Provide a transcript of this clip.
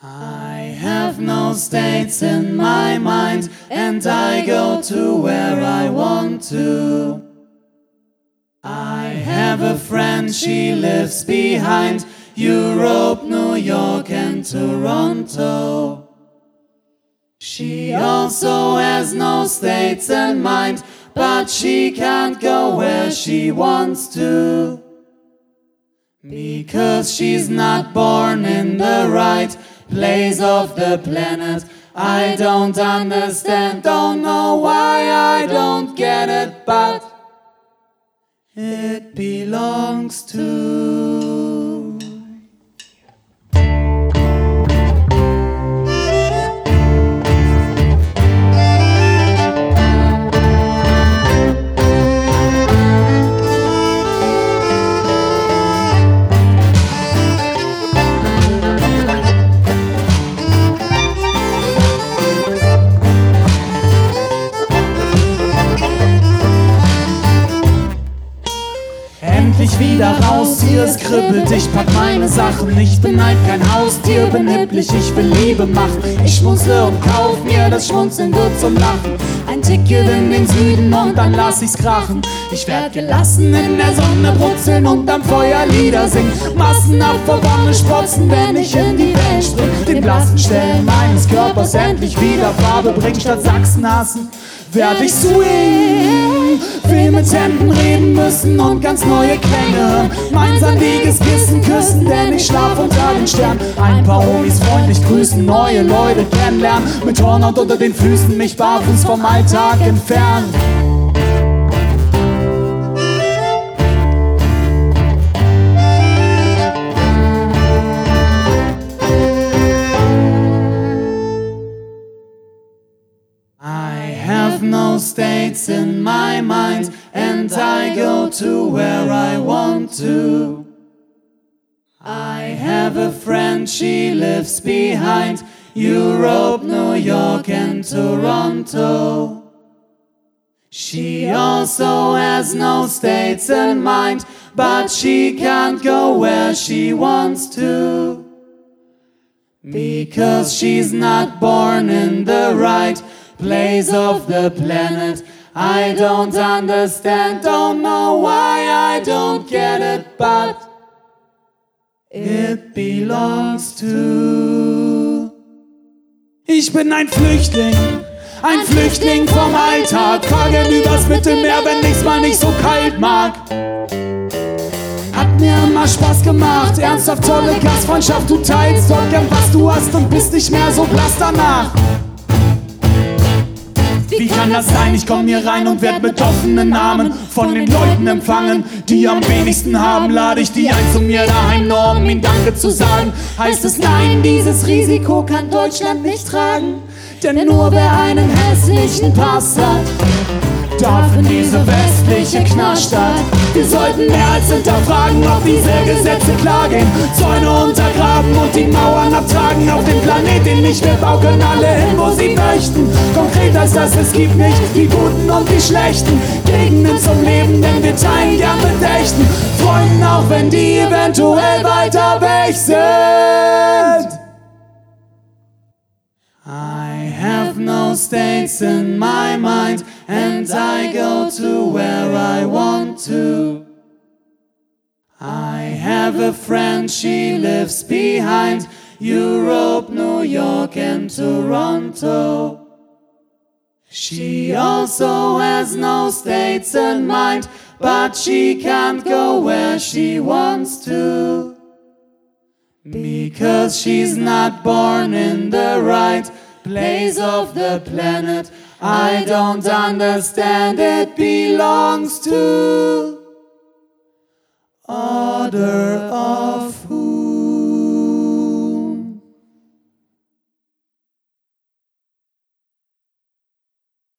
I have no states in my mind, and I go to where I want to. I have a friend, she lives behind Europe, New York and Toronto. She also has no states in mind, but she can't go where she wants to. Because she's not born in the right place of the planet. I don't understand, don't know why I don't get it, but it belongs to. Endlich wieder raus, hier es kribbelt, ich pack meine Sachen. Ich bin halt kein Haustier, bin hipplich, ich will Liebe machen. Ich schmunzle und kauf mir, das Schmunzeln wird zum Lachen. Ein Ticket in den Süden und dann lass ich's krachen. Ich werd gelassen in der Sonne brutzeln und am Feuer Lieder singen. Massenhaft vor Wonne sprotzen, wenn ich in die Welt spring. Den blassen Stellen meines Körpers endlich wieder Farbe bringen. Statt Sachsen hassen, werd ich swing. Will mit Händen reden müssen und ganz neue Klänge hören. Mein sandiges Kissen küssen, denn ich schlaf unter den Sternen. Ein paar Homies freundlich grüßen, neue Leute kennenlernen. Mit Hornhaut unter den Füßen, mich barfuß vom Alltag entfernen. No states in my mind, and I go to where I want to. I have a friend, she lives behind Europe, New York and Toronto. She also has no states in mind, but she can't go where she wants to. Because she's not born in the right place of the planet. I don't understand, don't know why I don't get it, but it belongs to. Ich bin ein Flüchtling vom Alltag. Fahr gern übers Mittelmeer, wenn ich's mal nicht so kalt mag. Hat mir immer Spaß gemacht, ernsthaft tolle Gastfreundschaft. Du teilst dort gern, was du hast und bist nicht mehr so blass danach. Wie kann das sein? Ich komm hier rein und werd mit offenen Armen von den Leuten empfangen, die am wenigsten haben. Lade ich die ein zu mir daheim, nur um ihnen Danke zu sagen. Heißt es nein, dieses Risiko kann Deutschland nicht tragen. Denn nur wer einen hässlichen Pass hat, darf in diese westliche Knaststadt. Wir sollten mehr als hinterfragen, ob diese Gesetze klar gehen. Zäune untergraben und die Mauern abtragen. Auf dem Planet, den nicht wir bauen alle hin, wo sie möchten. Konkret als das, es gibt nicht die Guten und die Schlechten. Gegenden zum Leben, denn wir teilen gern mit Echten Freunden, auch wenn die eventuell weiter weg sind. I have no states in my mind, and I go to where I want to. I have a friend, she lives behind Europe, New York and Toronto. She also has no states in mind, but she can't go where she wants to. Because she's not born in the right place of the planet. I don't understand, it belongs to order of